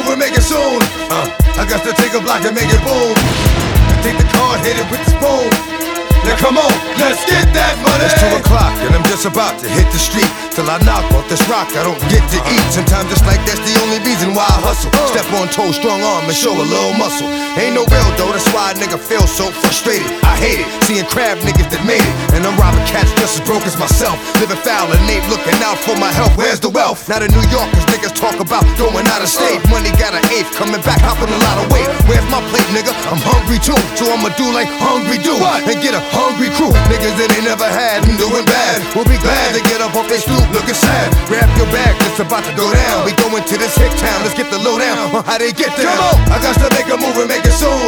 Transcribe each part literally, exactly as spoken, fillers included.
move and make it soon. Uh, I got to take a block and make it boom. And take the card, hit it with the spoon. Now come on, let's get that money. It's two o'clock and I'm just about to hit the street. Till I knock off this rock, I don't get to eat. Sometimes it's like that's the only reason why I hustle. Step on toes, strong arm and show a little muscle. Ain't no real though, that's why a nigga feel so frustrated. I hate it, seeing crab niggas that made it. And I'm robbing cats just as broke as myself. Living foul and ain't looking out for my health. Where's the wealth? Now the New Yorkers niggas talk about going out of state. Money got an eighth, coming back hopping a lot of weight. Where's my plate, nigga? I'm hungry too. So I'ma do like hungry do and get a hungry crew. Niggas that ain't never had and doing bad will be glad to get up off they stoop looking sad. Grab your bag, it's about to go down. We going to this hick town, let's get the lowdown on how they get there. Come on, I got to make a move and make it soon.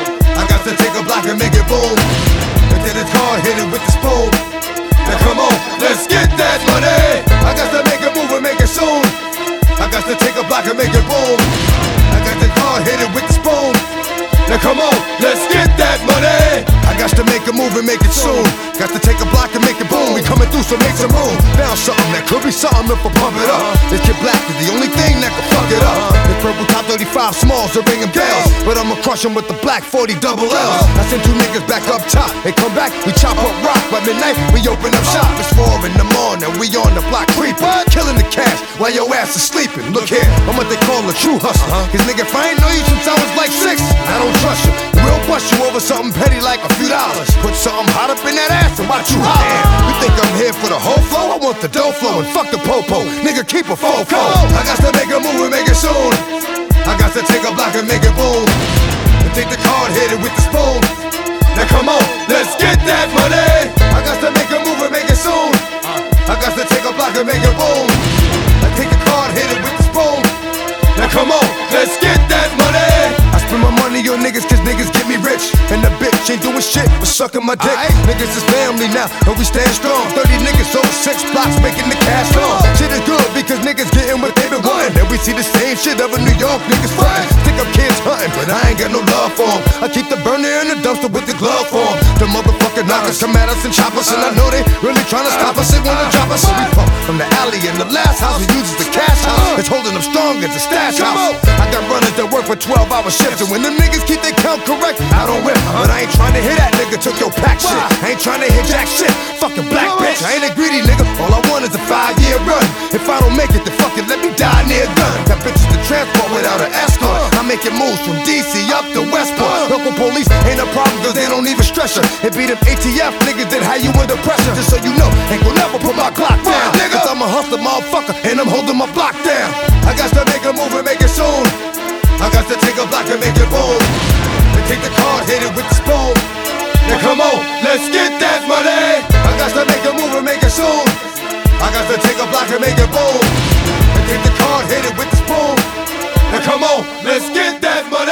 I got to take a block and make it boom. And then the card, hit it with the spoon. Now come on, let's get that money. I got to make a move and make it soon. I got to take a block and make it boom. I got the card, hit it with the spoon. Now come on, let's get that money. I got to make a move and make it soon. Got to take a block and make it boom. We coming through, so make some room. Found something that could be something if I pump it up. This kid black is the only thing that can fuck it up. The purple top thirty-five smalls are ringing bells, but I'ma crush them with the black forty double L's. I send two niggas back up top. They come back, we chop up rock. By midnight, we open up shop. It's four in the morning, we on the block creeping, killing the cash while your ass is sleeping. Look here, I'm what they call a true hustler. Cause nigga, if I ain't know you since I was like six, I don't trust you. We'll bust you over something petty like a few dollars. Put something hot up in that ass and watch you holler. You think I'm here for the whole flow? I want the dough flow and fuck the popo. Nigga, keep a fofo. I got to make a move and make it soon. I got to take a block and make it boom. And take the card, hit it with the spoon. Now come on, let's get that money. I got to make a move and make it soon. I got to take a block and make it boom. I take the card, hit it with the spoon. Now come on, let's get that money. I spend my money on niggas cause niggas get me rich. And the bitch ain't doing shit but sucking my dick. Right. Niggas is family now, and we stand strong. Thirty niggas over six blocks making the cash long. Shit is good because niggas getting what they been wanting. And we see the same shit other New York niggas frontin'. Stick up kids hunting, but I ain't got no love for them. I keep the burner in the dumpster with the glove for them. The motherfucking knockers come at us and chop us, and I know they really tryna stop us. They wanna drop us, so we pump from the alley in the last house. We uses the cash house. It's holding them strong as a stash house. I got runners that work for twelve hour shifts, and when them niggas keep their count correct, I don't whip. But I ain't trying to hit that nigga, took your pack shit. I ain't trying to hit jack shit, fucking black bitch. I ain't a greedy nigga, all I want is a five year run. If I don't make it, then fuck it, let me die near gun. Got bitches to transport without an escort. I'm making moves from D C up to Westport. Local police ain't a problem cause they don't even stress her. It be them A T F niggas that have you under pressure. Just so you know, ain't gon' never put my Glock down. Cause I'm a hustler motherfucker and I'm holding my block down. I got to make a move and make it soon. I got to take a block and make it boom. And take the card, hit it with the spoon. Now come on, let's get that money. I got to make a move and make it soon. I got to take a block and make it boom. And take the card, hit it with the spoon. Now come on, let's get that money.